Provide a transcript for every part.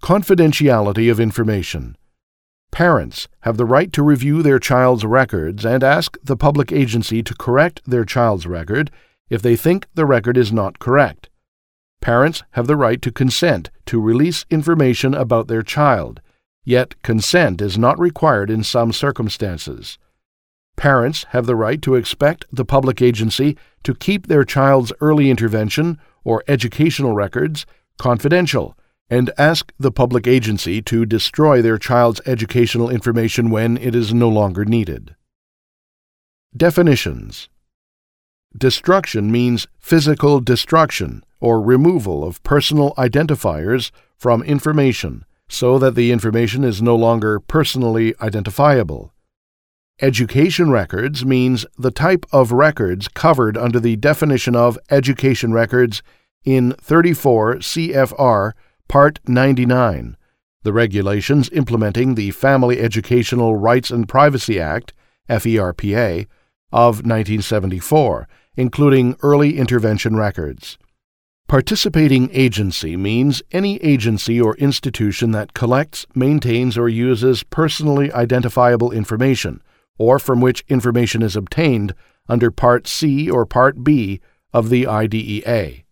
Confidentiality of information. Parents have the right to review their child's records and ask the public agency to correct their child's record if they think the record is not correct. Parents have the right to consent to release information about their child, yet consent is not required in some circumstances. Parents have the right to expect the public agency to keep their child's early intervention or educational records confidential and ask the public agency to destroy their child's educational information when it is no longer needed. Definitions. Destruction means physical destruction or removal of personal identifiers from information so that the information is no longer personally identifiable. Education records means the type of records covered under the definition of education records in 34 CFR Part 99, the regulations implementing the Family Educational Rights and Privacy Act, FERPA, of 1974, including early intervention records. Participating agency means any agency or institution that collects, maintains, or uses personally identifiable information, or from which information is obtained under Part C or Part B of the IDEA.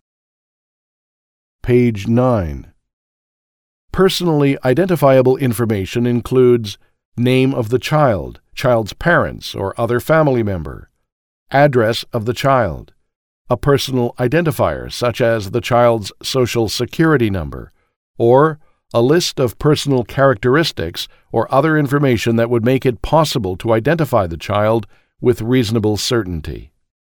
Page 9. Personally identifiable information includes name of the child, child's parents or other family member, address of the child, a personal identifier such as the child's social security number, or a list of personal characteristics or other information that would make it possible to identify the child with reasonable certainty.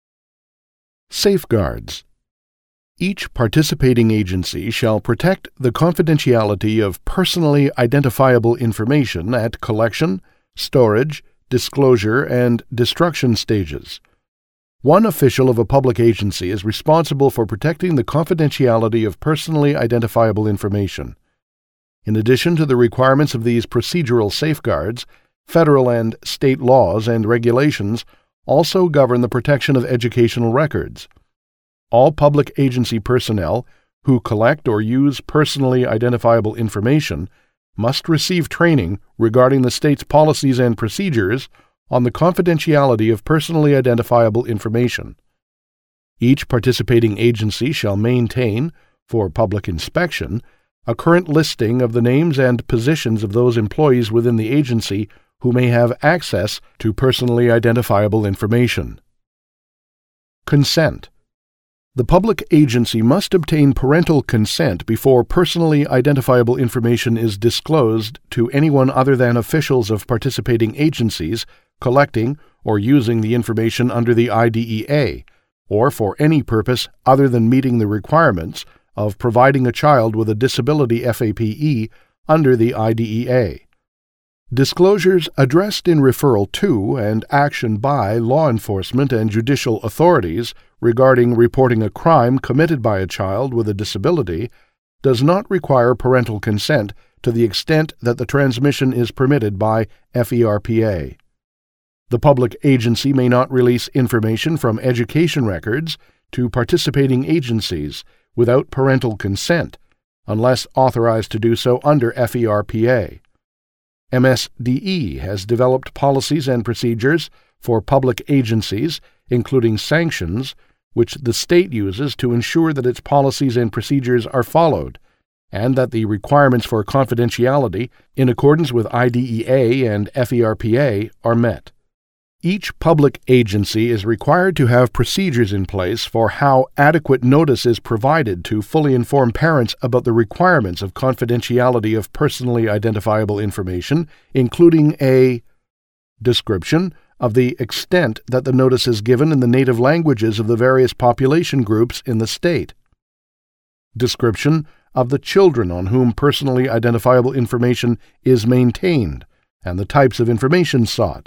Safeguards. Each participating agency shall protect the confidentiality of personally identifiable information at collection, storage, disclosure, and destruction stages. One official of a public agency is responsible for protecting the confidentiality of personally identifiable information. In addition to the requirements of these procedural safeguards, federal and state laws and regulations also govern the protection of educational records. All public agency personnel who collect or use personally identifiable information must receive training regarding the state's policies and procedures on the confidentiality of personally identifiable information. Each participating agency shall maintain, for public inspection, a current listing of the names and positions of those employees within the agency who may have access to personally identifiable information. Consent. The public agency must obtain parental consent before personally identifiable information is disclosed to anyone other than officials of participating agencies collecting or using the information under the IDEA, or for any purpose other than meeting the requirements of providing a child with a disability FAPE under the IDEA. Disclosures addressed in referral to and action by law enforcement and judicial authorities regarding reporting a crime committed by a child with a disability does not require parental consent to the extent that the transmission is permitted by FERPA. The public agency may not release information from education records to participating agencies without parental consent, unless authorized to do so under FERPA. MSDE has developed policies and procedures for public agencies, including sanctions, which the state uses to ensure that its policies and procedures are followed, and that the requirements for confidentiality in accordance with IDEA and FERPA are met. Each public agency is required to have procedures in place for how adequate notice is provided to fully inform parents about the requirements of confidentiality of personally identifiable information, including a description of the extent that the notice is given in the native languages of the various population groups in the state, description of the children on whom personally identifiable information is maintained, and the types of information sought,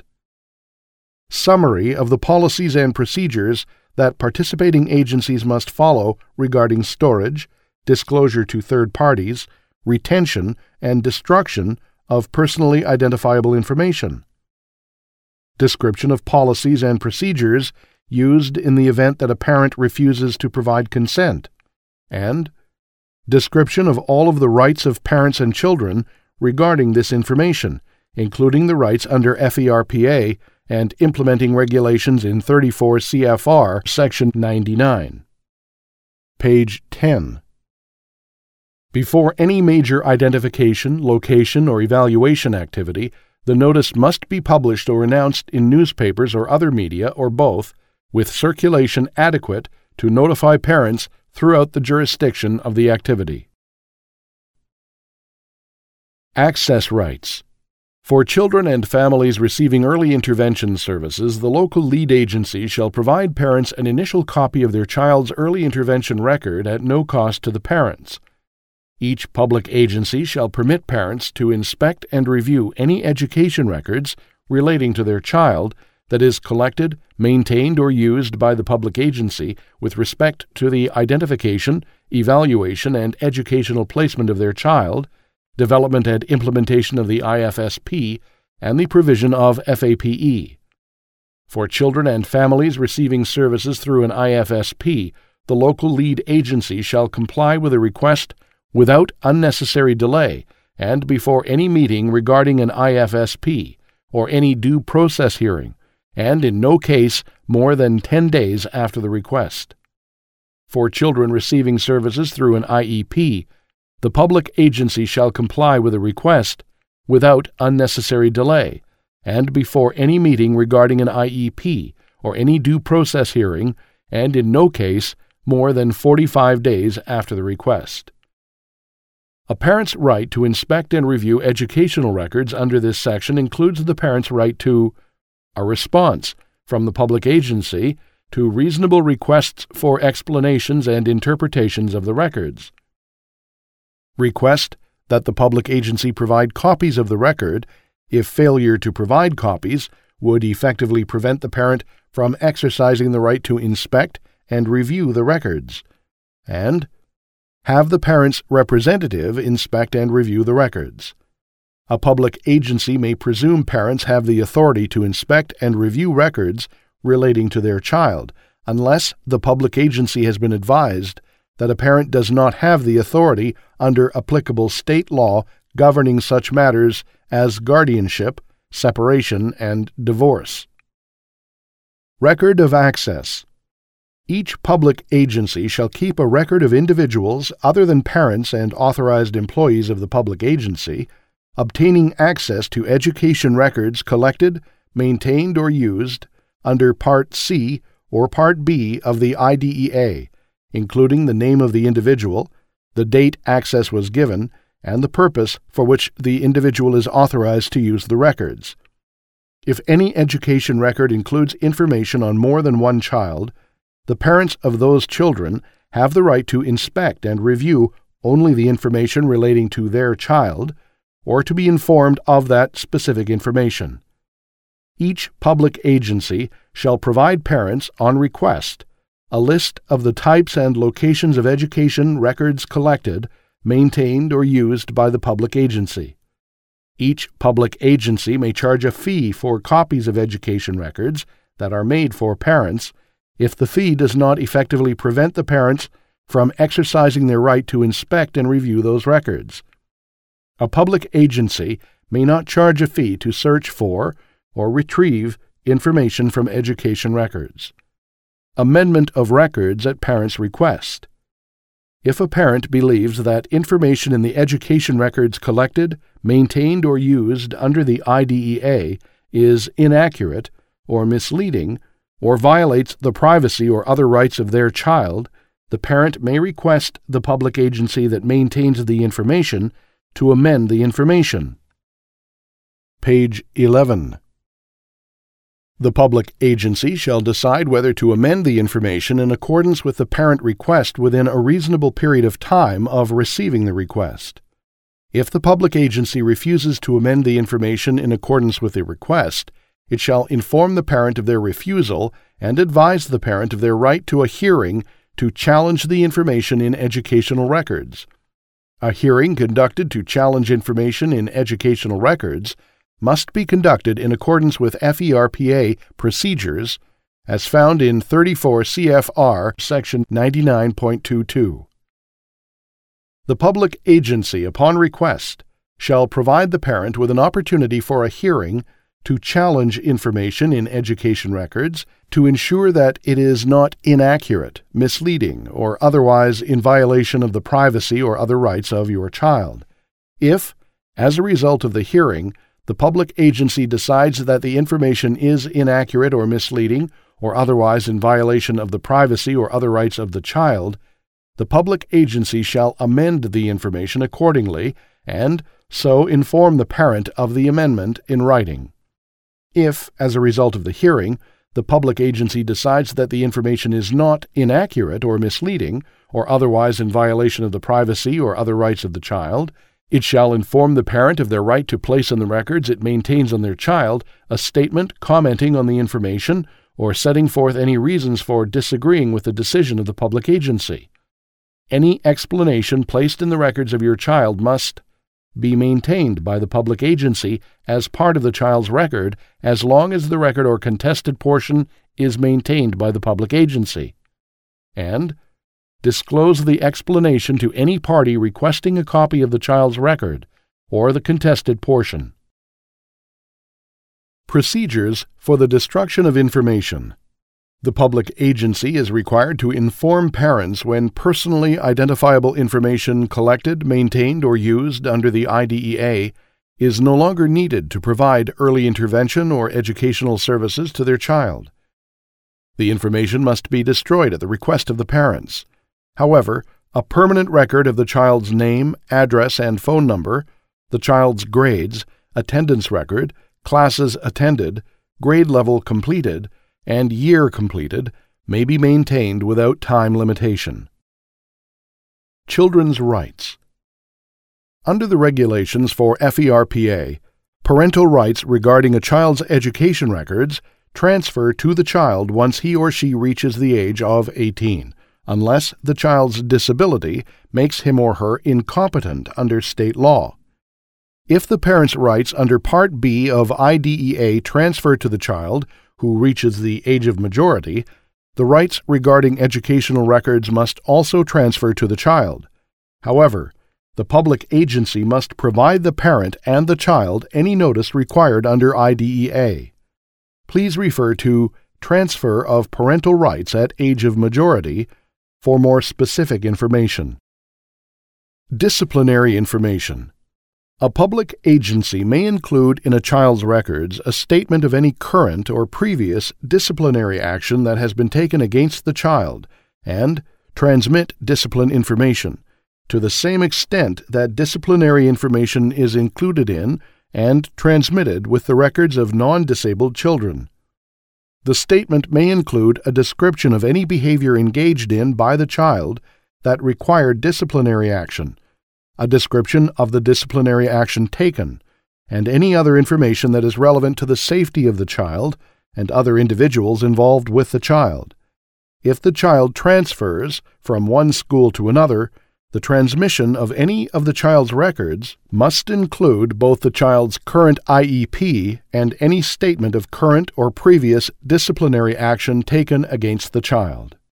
summary of the policies and procedures that participating agencies must follow regarding storage, disclosure to third parties, retention, and destruction of personally identifiable information, description of policies and procedures used in the event that a parent refuses to provide consent, and description of all of the rights of parents and children regarding this information, including the rights under FERPA and implementing regulations in 34 CFR Section 99. Page 10. Before any major identification, location, or evaluation activity, the notice must be published or announced in newspapers or other media, or both, with circulation adequate to notify parents throughout the jurisdiction of the activity. Access rights. For children and families receiving early intervention services, the local lead agency shall provide parents an initial copy of their child's early intervention record at no cost to the parents. Each public agency shall permit parents to inspect and review any education records relating to their child that is collected, maintained, or used by the public agency with respect to the identification, evaluation, and educational placement of their child, development and implementation of the IFSP, and the provision of FAPE. For children and families receiving services through an IFSP, the local lead agency shall comply with a request without unnecessary delay and before any meeting regarding an IFSP or any due process hearing, and in no case more than 10 days after the request. For children receiving services through an IEP, the public agency shall comply with a request without unnecessary delay and before any meeting regarding an IEP or any due process hearing, and in no case more than 45 days after the request. A parent's right to inspect and review educational records under this section includes the parent's right to a response from the public agency to reasonable requests for explanations and interpretations of the records. Request that the public agency provide copies of the record if failure to provide copies would effectively prevent the parent from exercising the right to inspect and review the records, and have the parent's representative inspect and review the records. A public agency may presume parents have the authority to inspect and review records relating to their child, unless the public agency has been advised that a parent does not have the authority under applicable state law governing such matters as guardianship, separation, and divorce. Record of access. Each public agency shall keep a record of individuals other than parents and authorized employees of the public agency obtaining access to education records collected, maintained, or used under Part C or Part B of the IDEA, including the name of the individual, the date access was given, and the purpose for which the individual is authorized to use the records. If any education record includes information on more than one child, the parents of those children have the right to inspect and review only the information relating to their child, or to be informed of that specific information. Each public agency shall provide parents, on request, a list of the types and locations of education records collected, maintained, or used by the public agency. Each public agency may charge a fee for copies of education records that are made for parents if the fee does not effectively prevent the parents from exercising their right to inspect and review those records. A public agency may not charge a fee to search for or retrieve information from education records. Amendment of records at parent's request. If a parent believes that information in the education records collected, maintained, or used under the IDEA is inaccurate or misleading or violates the privacy or other rights of their child, the parent may request the public agency that maintains the information to amend the information. Page 11. The public agency shall decide whether to amend the information in accordance with the parent request within a reasonable period of time of receiving the request. If the public agency refuses to amend the information in accordance with the request, it shall inform the parent of their refusal and advise the parent of their right to a hearing to challenge the information in educational records. A hearing conducted to challenge information in educational records must be conducted in accordance with FERPA procedures as found in 34 CFR Section 99.22. The public agency, upon request, shall provide the parent with an opportunity for a hearing to challenge information in education records to ensure that it is not inaccurate, misleading, or otherwise in violation of the privacy or other rights of your child. If, as a result of the hearing, the public agency decides that the information is inaccurate or misleading, or otherwise in violation of the privacy or other rights of the child, the public agency shall amend the information accordingly and so inform the parent of the amendment in writing. If, as a result of the hearing, the public agency decides that the information is not inaccurate or misleading, or otherwise in violation of the privacy or other rights of the child, it shall inform the parent of their right to place in the records it maintains on their child a statement commenting on the information or setting forth any reasons for disagreeing with the decision of the public agency. Any explanation placed in the records of your child must be maintained by the public agency as part of the child's record as long as the record or contested portion is maintained by the public agency. And disclose the explanation to any party requesting a copy of the child's record or the contested portion. Procedures for the destruction of information. The public agency is required to inform parents when personally identifiable information collected, maintained, or used under the IDEA is no longer needed to provide early intervention or educational services to their child. The information must be destroyed at the request of the parents. However, a permanent record of the child's name, address, and phone number, the child's grades, attendance record, classes attended, grade level completed, and year completed may be maintained without time limitation. Children's rights. Under the regulations for FERPA, parental rights regarding a child's education records transfer to the child once he or she reaches the age of 18, unless the child's disability makes him or her incompetent under state law. If the parent's rights under Part B of IDEA transfer to the child who reaches the age of majority, the rights regarding educational records must also transfer to the child. However, the public agency must provide the parent and the child any notice required under IDEA. Please refer to Transfer of Parental Rights at Age of Majority for more specific information. Disciplinary information. A public agency may include in a child's records a statement of any current or previous disciplinary action that has been taken against the child and transmit discipline information to the same extent that disciplinary information is included in and transmitted with the records of non-disabled children. The statement may include a description of any behavior engaged in by the child that required disciplinary action, a description of the disciplinary action taken, and any other information that is relevant to the safety of the child and other individuals involved with the child. If the child transfers from one school to another, the transmission of any of the child's records must include both the child's current IEP and any statement of current or previous disciplinary action taken against the child.